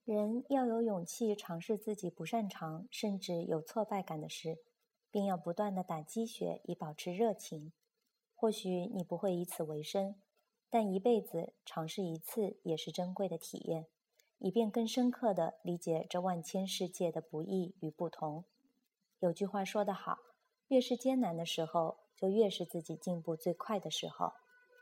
人要有勇气尝试自己不擅长甚至有挫败感的事，并要不断地打鸡血以保持热情。或许你不会以此为生，但一辈子尝试一次也是珍贵的体验，以便更深刻地理解这万千世界的不易与不同。有句话说得好，越是艰难的时候，就越是自己进步最快的时候。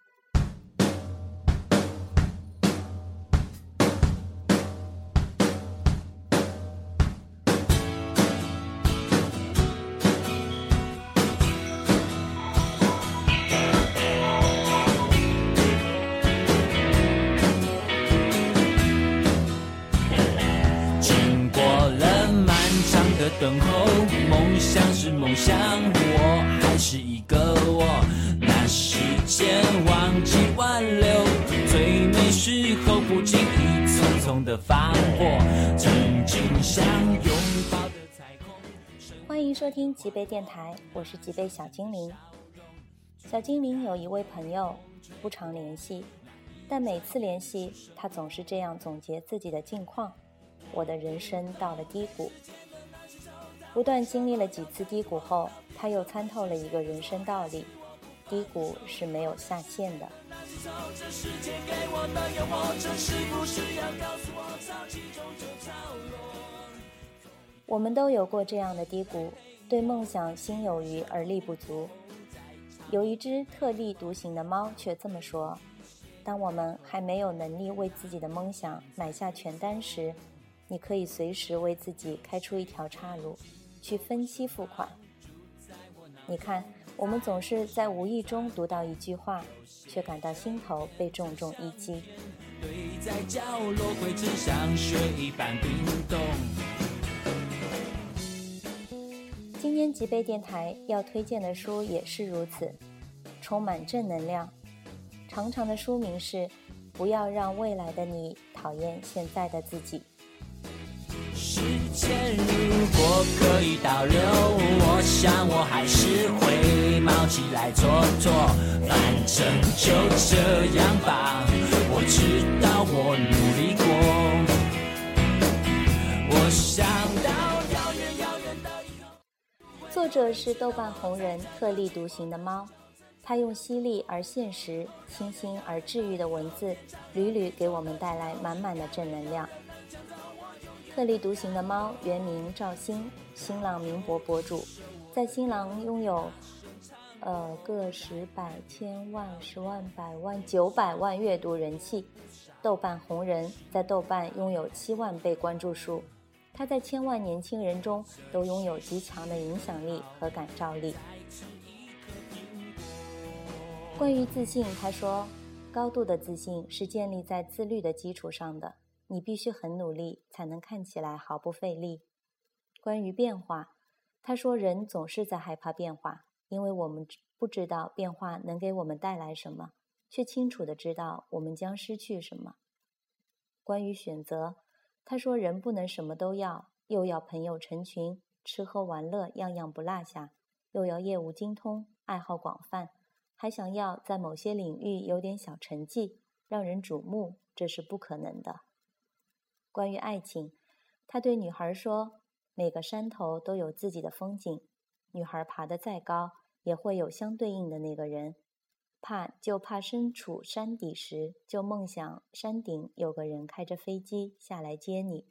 等候，梦想是梦想，我还是一个我。那时间忘记挽留，最美时候不经意匆匆的放火，曾经想拥抱的彩虹。 欢迎收听极杯电台，我是极杯小精灵。小精灵有一位朋友，不常联系，但每次联系，他总是这样总结自己的近况：我的人生到了低谷。不断经历了几次低谷后，他又参透了一个人生道理：低谷是没有下限的。我们都有过这样的低谷，对梦想心有余而力不足。有一只特立独行的猫却这么说：当我们还没有能力为自己的梦想买下全单时，你可以随时为自己开出一条岔路，去分期付款。你看，我们总是在无意中读到一句话，却感到心头被重重一击。 堆在角落会只像雪一般冰冻。 今天极杯电台要推荐的书也是如此，充满正能量。长长的书名是《不要让未来的你讨厌现在的自己》。 时间如果可以倒流，我想我还是会冒起来做，反正就这样吧，我知道我努力过，我想到遥远的以后。 作者是豆瓣红人特立独行的猫，他用犀利而现实、清新而治愈的文字，屡屡给我们带来满满的正能量。特立独行的猫原名赵鑫，新浪名博博主，在新浪拥有个十百千万十万百万900万阅读人气，豆瓣红人，在豆瓣拥有7万被关注数。他在千万年轻人中都拥有极强的影响力和感召力。关于自信，他说，高度的自信是建立在自律的基础上的，你必须很努力才能看起来毫不费力。关于变化，他说，人总是在害怕变化，因为我们不知道变化能给我们带来什么，却清楚地知道我们将失去什么。关于选择，他说，人不能什么都要，又要朋友成群，吃喝玩乐样样不落下，又要业务精通，爱好广泛，还想要在某些领域有点小成绩，让人瞩目，这是不可能的。关于爱情，他对女孩说，每个山头都有自己的风景，女孩爬得再高，也会有相对应的那个人，怕身处山底时，就梦想山顶有个人开着飞机下来接你。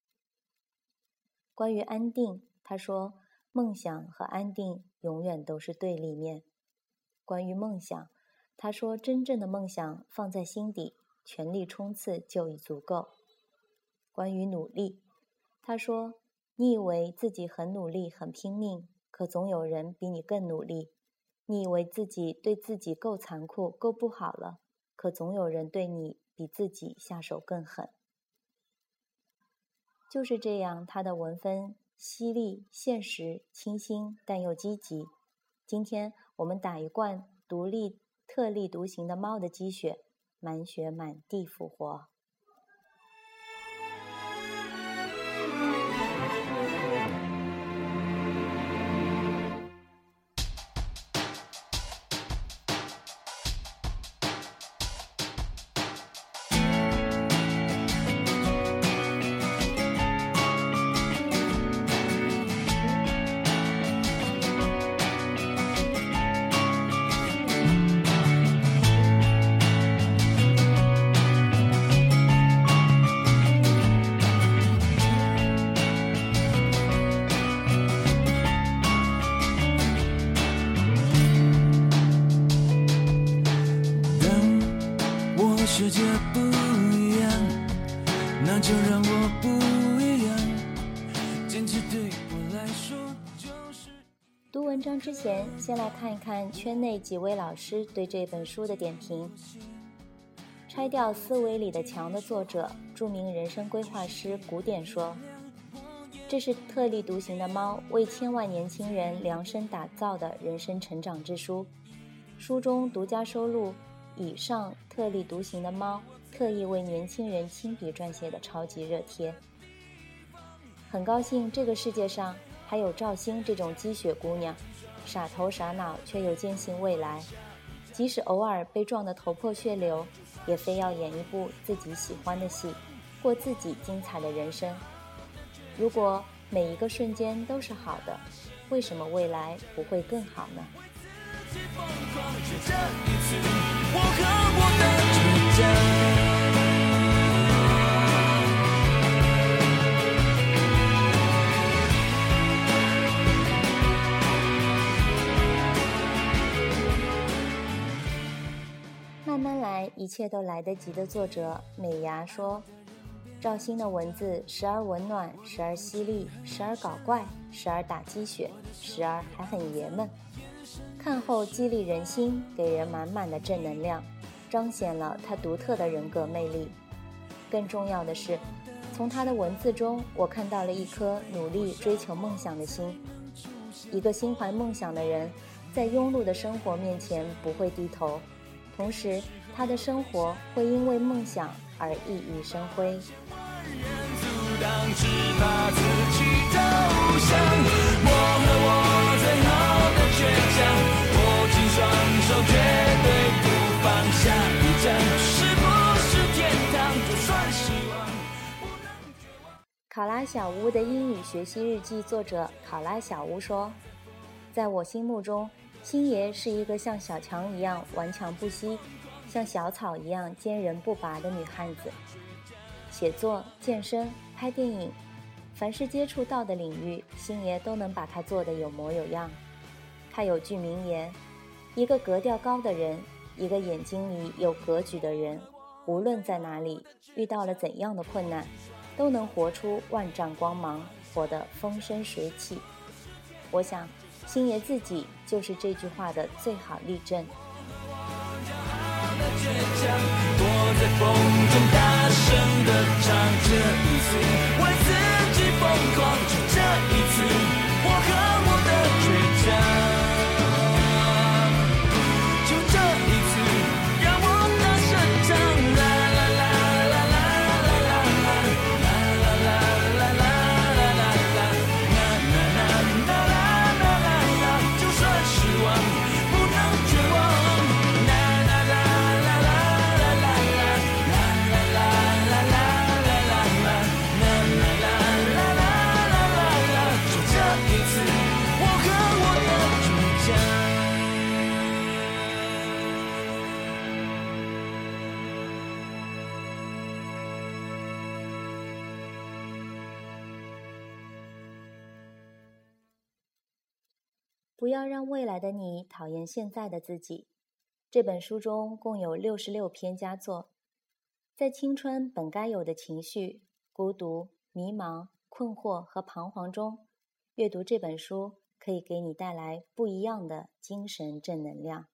关于安定，他说，梦想和安定永远都是对立面。关于梦想，他说，真正的梦想放在心底，全力冲刺就已足够。关于努力，他说，你以为自己很努力很拼命，可总有人比你更努力。你以为自己对自己够残酷够不好了，可总有人对你比自己下手更狠。就是这样，他的文风犀利、现实、清新但又积极。今天我们打一罐特立独行的猫的鸡血，满血满地复活。 章之前，先来看一看圈内几位老师对这本书的点评。拆掉思维里的墙的作者，著名人生规划师古典说，这是特立独行的猫为千万年轻人量身打造的人生成长之书。书中独家收录以上特立独行的猫特意为年轻人亲笔撰写的超级热贴。很高兴这个世界上还有赵鑫这种鸡血姑娘，傻头傻脑却又坚信未来，即使偶尔被撞得头破血流，也非要演一部自己喜欢的戏，过自己精彩的人生。如果每一个瞬间都是好的，为什么未来不会更好呢？慢慢来，一切都来得及的作者美牙说，赵鑫的文字时而温暖，时而犀利，时而搞怪，时而打鸡血，时而还很爷们，看后激励人心，给人满满的正能量，彰显了他独特的人格魅力。更重要的是，从他的文字中，我看到了一颗努力追求梦想的心。一个心怀梦想的人，在庸碌的生活面前不会低头，同时他的生活会因为梦想而熠熠生辉。只怕自己投降，我和我最好的倔强，握紧双手绝对不放下，一站是不是天堂，就算失望。考拉小屋的英语学习日记作者考拉小屋说，在我心目中，星爷是一个像小强一样顽强不息，像小草一样坚韧不拔的女汉子。写作、健身、拍电影，凡是接触到的领域，星爷都能把它做得有模有样。他有句名言，一个格调高的人，一个眼睛里有格局的人，无论在哪里，遇到了怎样的困难，都能活出万丈光芒，活得风生水起。我想星爷自己就是这句话的最好例证。我在风中大声地唱，这一次为自己疯狂，就这一次我和我的倔强，就这一次让我大声唱，啦啦啦啦啦啦啦啦啦啦啦啦啦啦啦，就算失望不能绝望。不要让未来的你讨厌现在的自己。这本书中共有66篇佳作，在青春本该有的情绪、孤独、迷茫、困惑和彷徨中，阅读这本书可以给你带来不一样的精神正能量。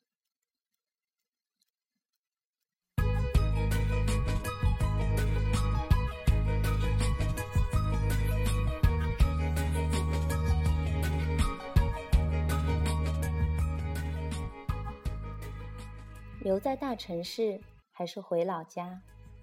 留在大城市还是回老家？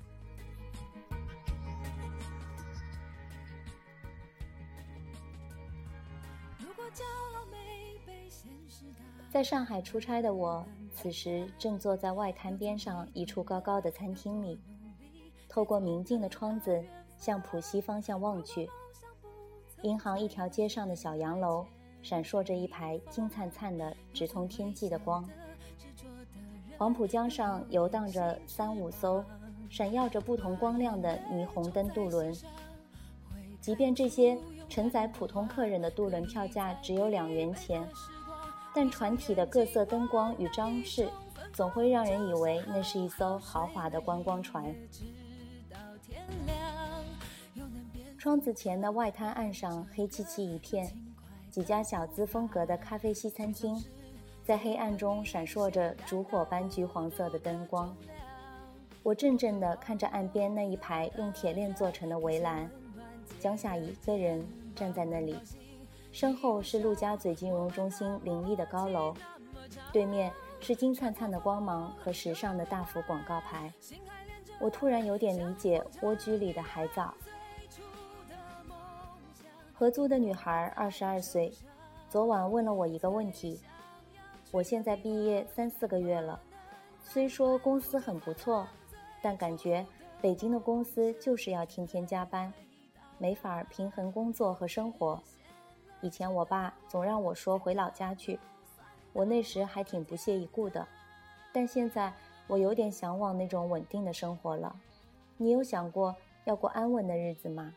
在上海出差的我，此时正坐在外滩边上一处高高的餐厅里，透过明净的窗子向浦西方向望去，银行一条街上的小洋楼闪烁着一排金灿灿的直通天际的光。黄浦江上游荡着3-5艘闪耀着不同光亮的霓虹灯渡轮，即便这些承载普通客人的渡轮票价只有2元钱，但船体的各色灯光与装饰总会让人以为那是一艘豪华的观光船。窗子前的外滩岸上黑漆漆一片， 几家小资风格的咖啡西餐厅，在黑暗中闪烁着烛火般橘黄色的灯光。我怔怔地看着岸边那一排用铁链做成的围栏，江夏一个人站在那里，身后是陆家嘴金融中心林立的高楼，对面是金灿灿的光芒和时尚的大幅广告牌。我突然有点理解蜗居里的海藻。合租的女孩22岁，昨晚问了我一个问题。我现在毕业3、4个月了，虽说公司很不错，但感觉北京的公司就是要天天加班，没法平衡工作和生活。以前我爸总让我说回老家去，我那时还挺不屑一顾的，但现在我有点向往那种稳定的生活了。你有想过要过安稳的日子吗？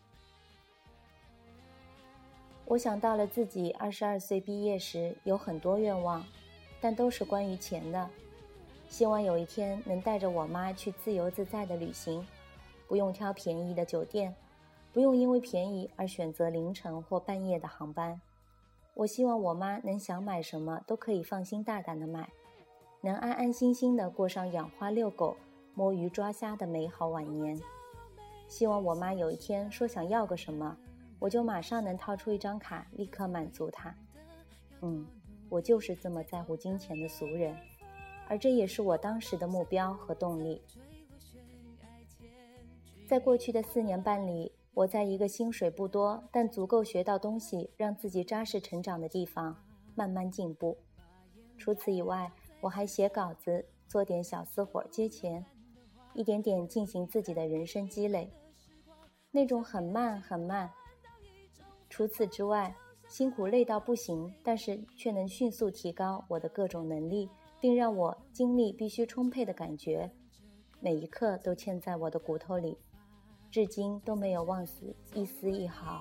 我想到了自己22岁毕业时有很多愿望，但都是关于钱的。希望有一天能带着我妈去自由自在的旅行，不用挑便宜的酒店，不用因为便宜而选择凌晨或半夜的航班。我希望我妈能想买什么都可以放心大胆的买，能安安心心的过上养花遛狗、摸鱼抓虾的美好晚年。希望我妈有一天说想要个什么，我就马上能掏出一张卡立刻满足她。我就是这么在乎金钱的俗人，而这也是我当时的目标和动力。在过去的4年半里，我在一个薪水不多但足够学到东西让自己扎实成长的地方慢慢进步。除此以外，我还写稿子，做点小私活接钱，一点点进行自己的人生积累，那种很慢很慢。除此之外，辛苦累到不行，但是却能迅速提高我的各种能力，并让我精力必须充沛的感觉，每一刻都嵌在我的骨头里，至今都没有忘死一丝一毫。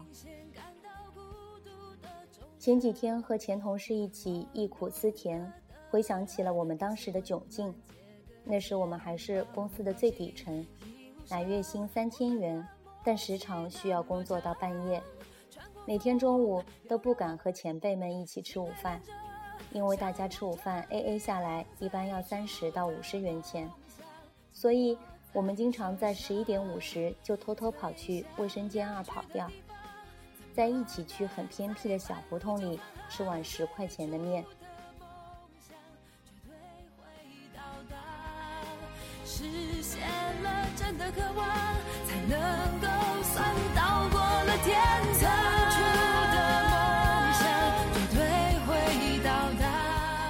前几天和前同事一起忆苦思甜，回想起了我们当时的窘境。那时我们还是公司的最底层，拿月薪3000元，但时常需要工作到半夜，每天中午都不敢和前辈们一起吃午饭，因为大家吃午饭 AA 下来一般要30到50元钱，所以我们经常在11点50就偷偷跑去卫生间2跑掉，在一起去很偏僻的小胡同里吃碗10块钱的面。 实现了真的渴望，才能够算到过了天堂，最初的梦想绝对会到达。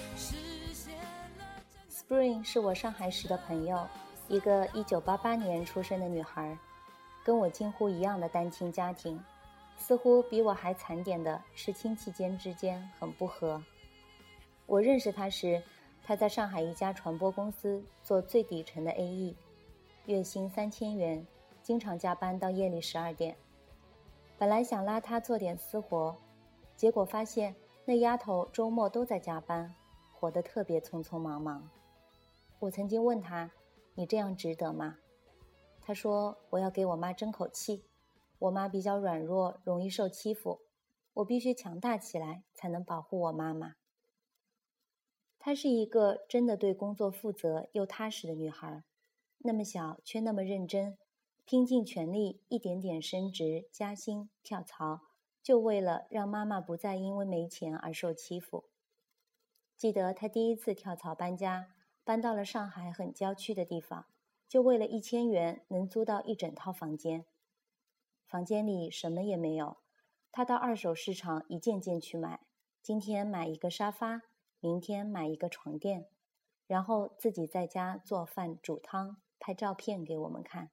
Spring 是我上海时的朋友，一个1988年出生的女孩，跟我近乎一样的单亲家庭，似乎比我还惨点的是亲戚之间很不和。我认识她时，她在上海一家传播公司做最底层的 AE， 月薪3000元，经常加班到夜里12点。本来想拉她做点私活，结果发现那丫头周末都在加班，活得特别匆匆忙忙。我曾经问她，你这样值得吗？她说，我要给我妈争口气，我妈比较软弱，容易受欺负，我必须强大起来才能保护我妈妈。她是一个真的对工作负责又踏实的女孩，那么小却那么认真，拼尽全力一点点升职加薪跳槽，就为了让妈妈不再因为没钱而受欺负。记得她第一次跳槽搬家，搬到了上海很郊区的地方，就为了1000元能租到一整套房间。房间里什么也没有，她到二手市场一件件去买，今天买一个沙发，明天买一个床垫，然后自己在家做饭煮汤，拍照片给我们看。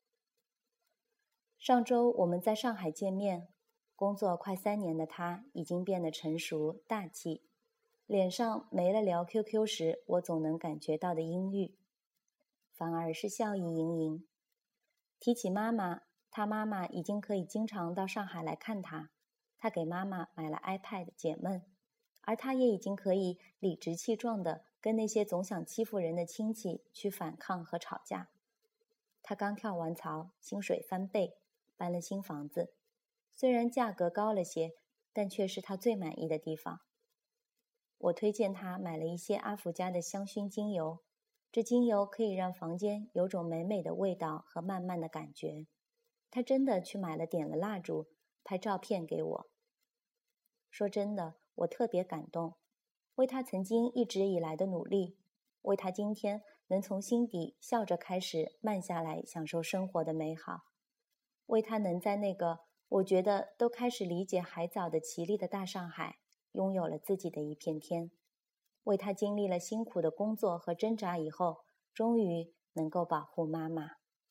上周我们在上海见面，工作快3年的她已经变得成熟大气，脸上没了聊 QQ 时我总能感觉到的阴郁，反而是笑意盈盈。提起妈妈，她妈妈已经可以经常到上海来看她，她给妈妈买了 iPad 解闷，而她也已经可以理直气壮地跟那些总想欺负人的亲戚去反抗和吵架。她刚跳完槽，薪水翻倍，搬了新房子，虽然价格高了些， 但却是他最满意的地方。我推荐他买了一些阿福家的香薰精油，这精油可以让房间有种美美的味道和慢慢的感觉。他真的去买了点了蜡烛，拍照片给我。说真的，我特别感动，为他曾经一直以来的努力，为他今天能从心底笑着开始慢下来享受生活的美好，为他能在那个我觉得都开始理解海藻的绮丽的大上海拥有了自己的一片天，为他经历了辛苦的工作和挣扎以后，终于能够保护妈妈。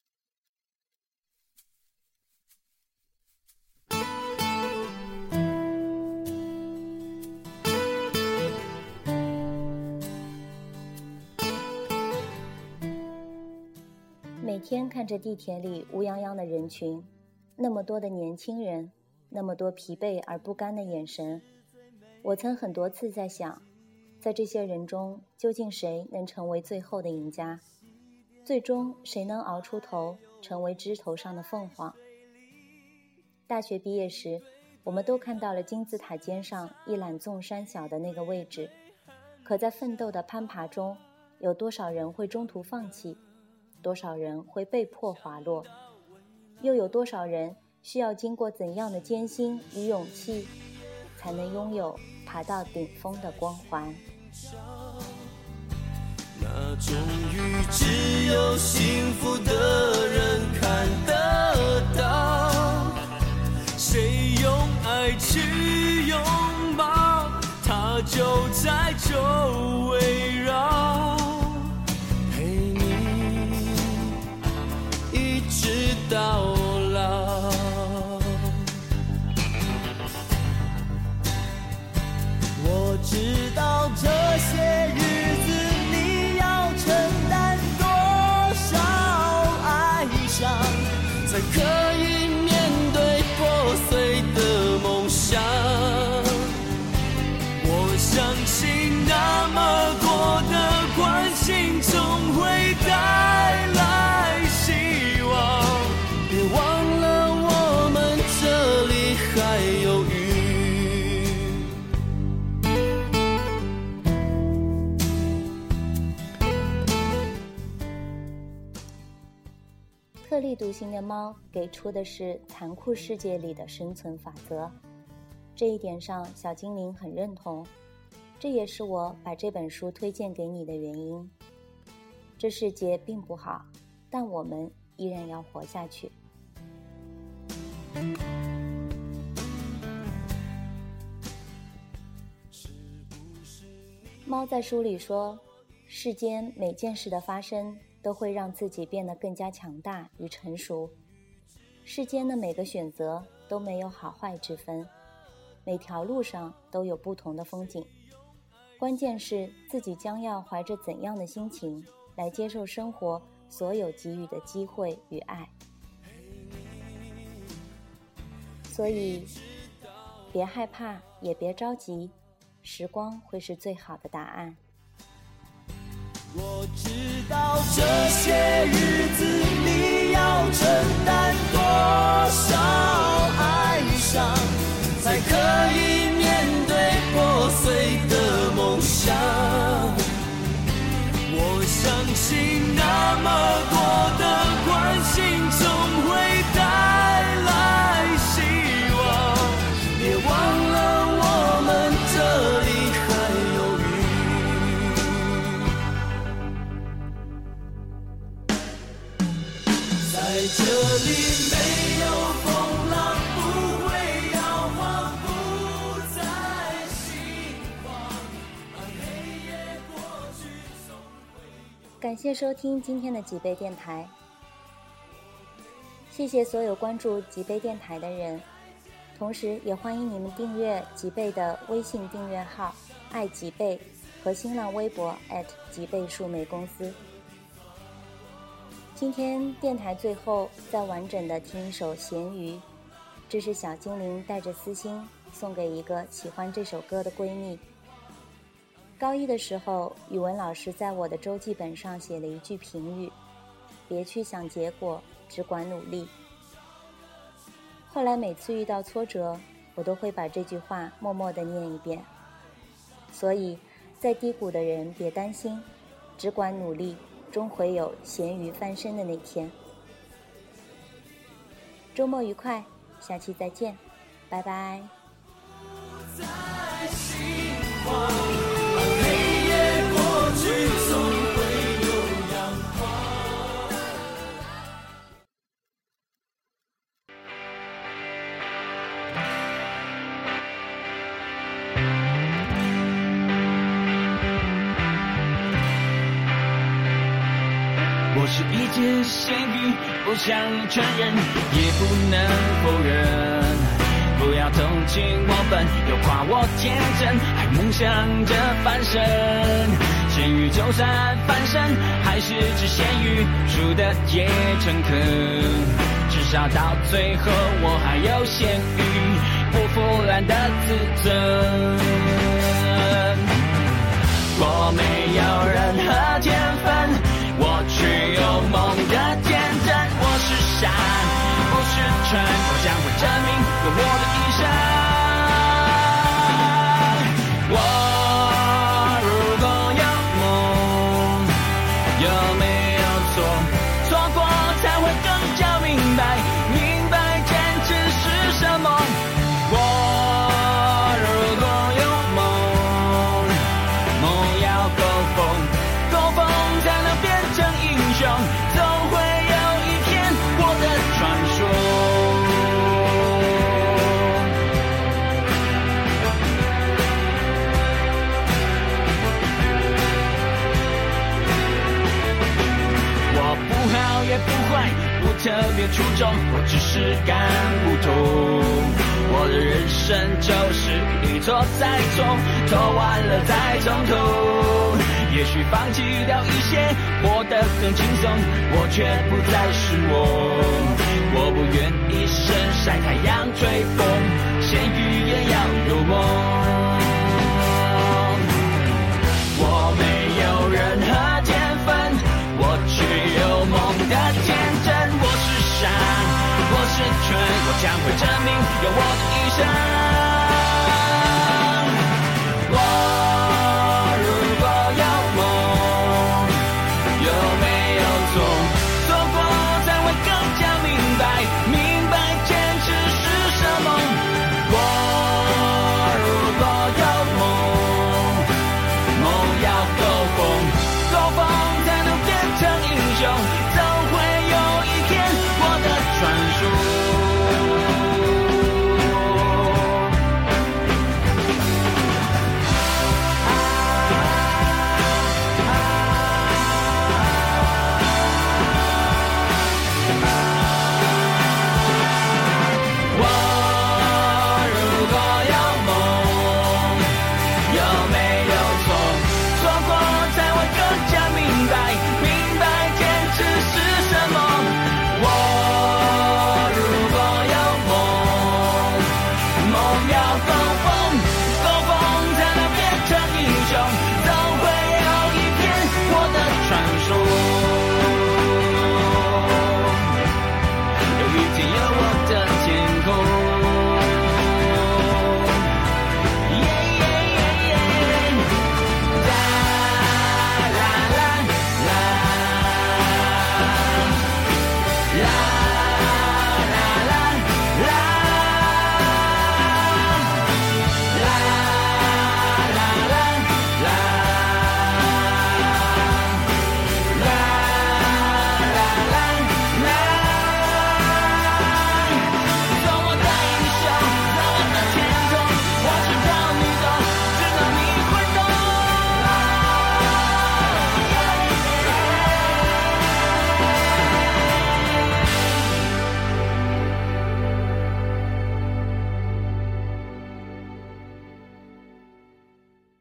每天看着地铁里乌泱泱的人群，那么多的年轻人，那么多疲惫而不甘的眼神，我曾很多次在想，在这些人中，究竟谁能成为最后的赢家？最终谁能熬出头，成为枝头上的凤凰？大学毕业时，我们都看到了金字塔尖上一览众山小的那个位置，可在奋斗的攀爬中，有多少人会中途放弃？多少人会被迫滑落？又有多少人需要经过怎样的艰辛与勇气，才能拥有爬到顶峰的光环？ 那终于只有幸福的人看得到，谁用爱去拥抱，它就在周围绕，陪你一直到老。我知道这些日子你要承担多少哀伤，才可以面对破碎的梦想。我相信那么多的关心总会带来希望，别忘了我们这里还有雨。 特立独行的猫给出的是残酷世界里的生存法则，这一点上小精灵很认同，这也是我把这本书推荐给你的原因。这世界并不好，但我们依然要活下去。猫在书里说，世间每件事的发生都会让自己变得更加强大与成熟，世间的每个选择都没有好坏之分，每条路上都有不同的风景，关键是自己将要怀着怎样的心情来接受生活所有给予的机会与爱。所以别害怕，也别着急，时光会是最好的答案。 我知道这些日子你要承担多少哀伤，才可以面对破碎的梦想。我相信那么多的关心总会带来希望，别忘了我们这里还有雨。在这里没有风浪，不会摇晃，不再心慌，让黑夜过去总会有。 感谢收听今天的几倍电台，谢谢所有关注几倍电台的人，同时也欢迎你们订阅几倍的微信订阅号爱几倍和新浪微博几倍数媒公司。今天电台最后再完整的听一首《咸鱼》，这是小精灵带着私心送给一个喜欢这首歌的闺蜜。高一的时候，语文老师在我的周记本上写了一句评语：别去想结果，只管努力。后来每次遇到挫折， 我都会把这句话默默地念一遍。所以在低谷的人别担心，只管努力，终会有咸鱼翻身的那天。周末愉快，下期再见，拜拜。 我是一只咸鱼，不想承认，也不能否认。不要同情我笨，又夸我天真，还梦想着翻身。咸鱼就算翻身，还是只咸鱼，输的也诚恳。至少到最后，我还有咸鱼不腐烂的自尊。我没有任何天分，我却有梦的天真。我是山，不是船，我将会证明有我的一生。我如果有梦，有没有错？错过才会更加明白，明白坚持是什么。我如果有梦，梦要够疯，够疯才能变成英雄，总会有一天我的传说。我不好也不坏，不特别出众，我只是干不通。我的人生就是一错再错，错完了再从头。也许放弃掉一些，活得更轻松，我却不再是我。我不愿一生晒太阳吹风，咸鱼也要有梦。我没有任何天分，我却有梦的天真。我是山，我是泉，我将会证明有我的一生。